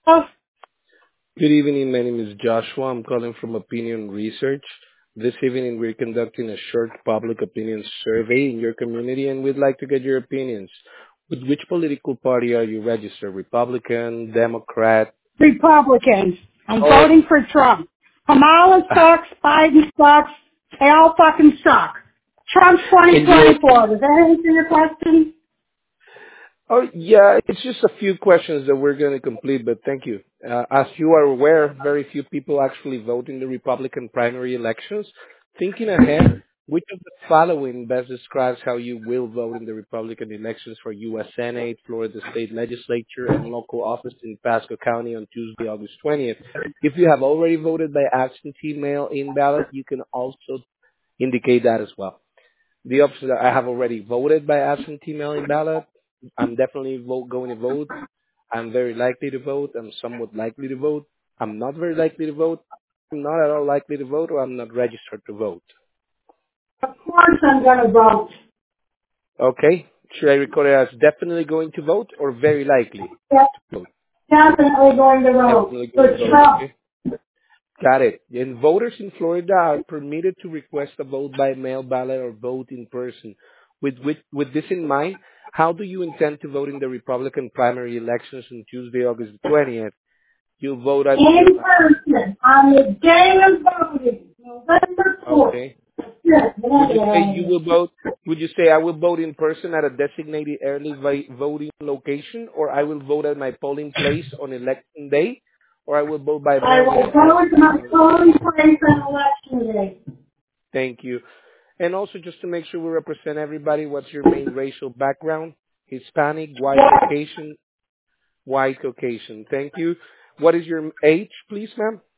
Oh, Good evening. My name is Joshua. I'm calling from Opinion Research. This evening, we're conducting a short public opinion survey in your community, and we'd like to get your opinions. With which political party are you registered? Republican, Democrat? Republicans. I'm Oh, voting for Trump. Kamala sucks. Biden sucks. They all fucking suck. Trump's in your 2024. Does that answer your question? Oh, yeah, it's just a few questions that we're going to complete, but thank you. As you are aware, very few people actually vote in the Republican primary elections. Thinking ahead, which of the following best describes how you will vote in the Republican elections for U.S. Senate, Florida State Legislature, and local office in Pasco County on Tuesday, August 20th? If you have already voted by absentee mail-in ballot, you can also indicate that as well. The option that I have already voted by absentee mail-in ballot. I'm definitely going to vote. I'm very likely to vote. I'm somewhat likely to vote. I'm not very likely to vote. I'm not at all likely to vote, or I'm not registered to vote. Of course I'm going to vote. Okay. Should I record it as definitely going to vote or very likely Yes, to vote? definitely going to vote Definitely going for to vote. Trump. Okay. Got it. And voters in Florida are permitted to request a vote by mail ballot or vote in person. With this in mind, how do you intend to vote in the Republican primary elections on Tuesday, August 20th? You'll vote at In you. person. On the day of voting. November 4th. Okay. Yes, Would you whatever say that you is. will vote? Would you say I will vote in person at a designated early voting location, or I will vote at my polling place on election day, or I will vote by I mail will when it go to passes? my polling place on election day. Thank you. And also, just to make sure we represent everybody, what's your main racial background? Hispanic, white, Yes. Caucasian, white, Caucasian. Thank you. What is your age, please, ma'am?